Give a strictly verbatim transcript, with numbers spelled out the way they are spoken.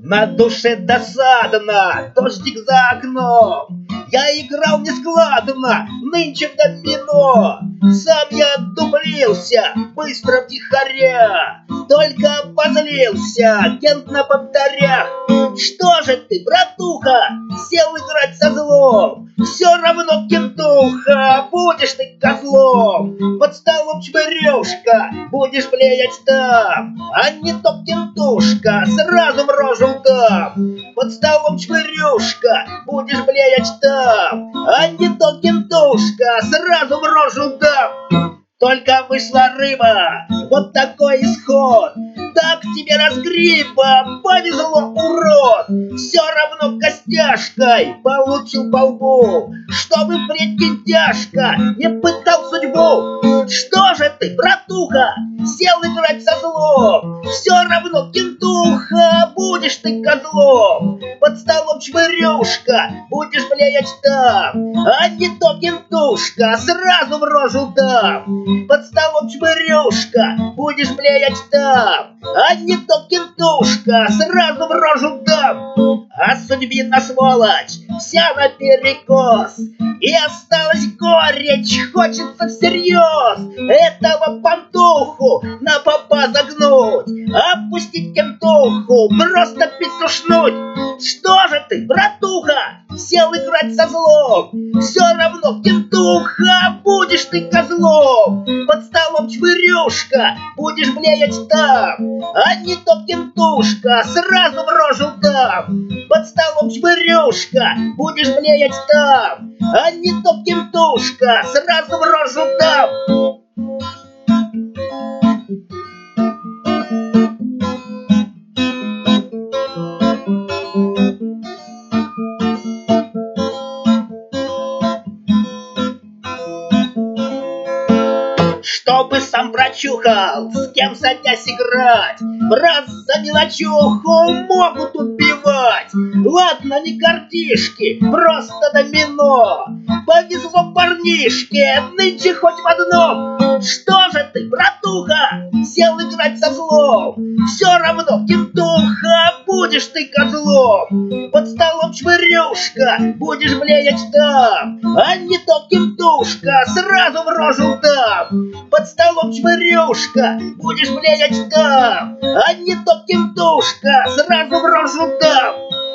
На душе досадно, дождик за окном. Я играл нескладно, нынче в домино. Сам я дублился, быстро втихаря. Только обозлился, Кент на повторях. Что же ты, братуха, сел играть со злом? Все равно, Кентуха, будешь ты козлом. Под столом чмырюшка, будешь блеять там. А не то, Кентушка, сразу в рожу дам. Под столом чмырюшка, будешь блеять там. А не то, Кентушка, сразу в рожу дам. Только вышла рыба, вот такой исход. Так тебе разгриба, повезло, урод. Все равно костяшкой получил по лбу, чтобы впредь кентяшка не пытал судьбу. Что же ты, братуха, сел играть со злом? Все равно, Кентуха, будешь ты козлом. Под столом чмырюшка, будешь блеять там. А не то, Кентушка, сразу в рожу дам. Под столом чмырюшка, будешь блеять там. А не то, Кентушка, сразу в рожу дам. А судьбина сволочь вся наперекос, и осталась горечь, хочется всерьез этого пантуху на попа загнуть, опустить Кентуху, просто петушнуть. Что же ты, братуха, сел играть со злом? Все равно, Кентуха, будешь ты козлом. Под столом чмырюшка, будешь блеять там. А не то, Кентушка, сразу в рожу дам. Под столом чмырюшка, будешь блеять там. А не то, Кентушка, сразу в рожу дам. Чтобы сам прочухал, с кем садясь играть, в раз за мелочуху могут убивать. Ладно, не картишки, просто домино. Повезло парнишке, нынче хоть в одном. Что же ты, братуха, сел играть со злом? Все равно, Кентуха, будешь ты козлом. Под столом чмырюшка, будешь блеять там. А не то, Кентушка, сразу в рожу дам. Под столом чмырюшка, будешь блеять там. А не то, Кентушка, сразу в рожу дам.